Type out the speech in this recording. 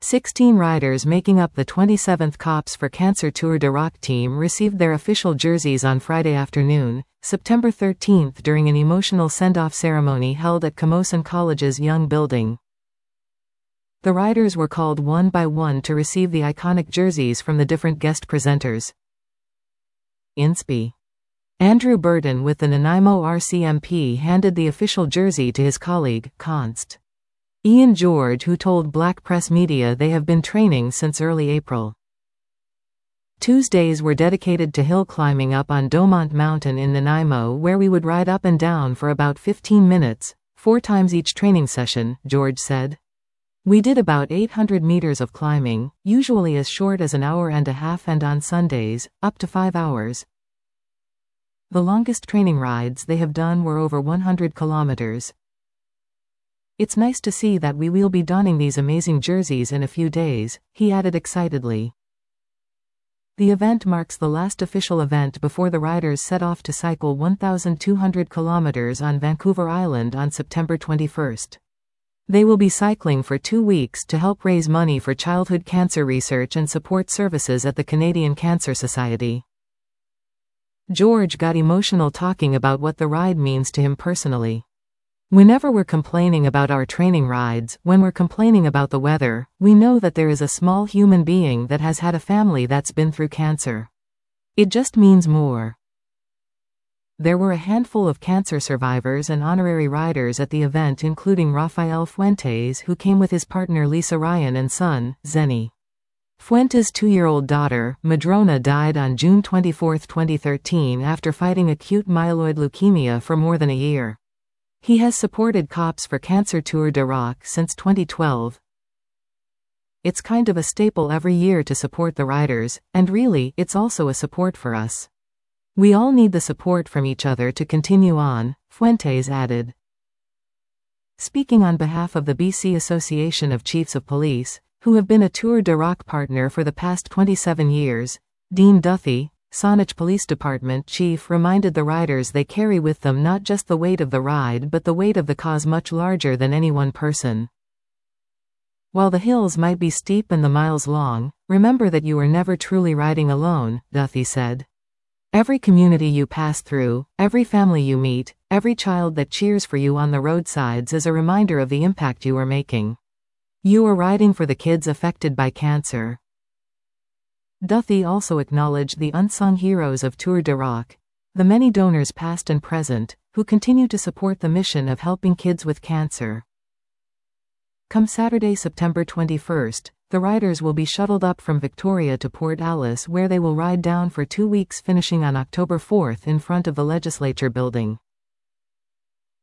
16 riders making up the 27th Cops for Cancer Tour de Rock team received their official jerseys on Friday afternoon, September 13, during an emotional send-off ceremony held at Camosun College's Young Building. The riders were called one by one to receive the iconic jerseys from the different guest presenters. INSPE. Andrew Burton with the Nanaimo RCMP handed the official jersey to his colleague, Const. Ian George, who told Black Press Media they have been training since early April. Tuesdays were dedicated to hill climbing up on Domont Mountain in Nanaimo, where we would ride up and down for about 15 minutes, 4 times each training session, George said. We did about 800 meters of climbing, usually as short as an hour and a half, and on Sundays, up to 5 hours. The longest training rides they have done were over 100 kilometers. It's nice to see that we will be donning these amazing jerseys in a few days, he added excitedly. The event marks the last official event before the riders set off to cycle 1,200 kilometers on Vancouver Island on September 21st. They will be cycling for 2 weeks to help raise money for childhood cancer research and support services at the Canadian Cancer Society. George got emotional talking about what the ride means to him personally. Whenever we're complaining about our training rides, when we're complaining about the weather, we know that there is a small human being that has had a family that's been through cancer. It just means more. There were a handful of cancer survivors and honorary riders at the event, including Rafael Fuentes, who came with his partner Lisa Ryan and son, Zenny. Fuentes' 2-year-old daughter, Madrona, died on June 24, 2013 after fighting acute myeloid leukemia for more than a year. He has supported Cops for Cancer Tour de Rock since 2012. It's kind of a staple every year to support the riders, and really, it's also a support for us. We all need the support from each other to continue on, Fuentes added. Speaking on behalf of the BC Association of Chiefs of Police, who have been a Tour de Rock partner for the past 27 years, Dean Duthie, Saanich Police Department chief, reminded the riders they carry with them not just the weight of the ride but the weight of the cause much larger than any one person. While the hills might be steep and the miles long, remember that you are never truly riding alone, Duthie said. Every community you pass through, every family you meet, every child that cheers for you on the roadsides is a reminder of the impact you are making. You are riding for the kids affected by cancer. Duthie also acknowledged the unsung heroes of Tour de Rock, the many donors past and present, who continue to support the mission of helping kids with cancer. Come Saturday, September 21st, the riders will be shuttled up from Victoria to Port Alice, where they will ride down for 2 weeks, finishing on October 4th in front of the Legislature building.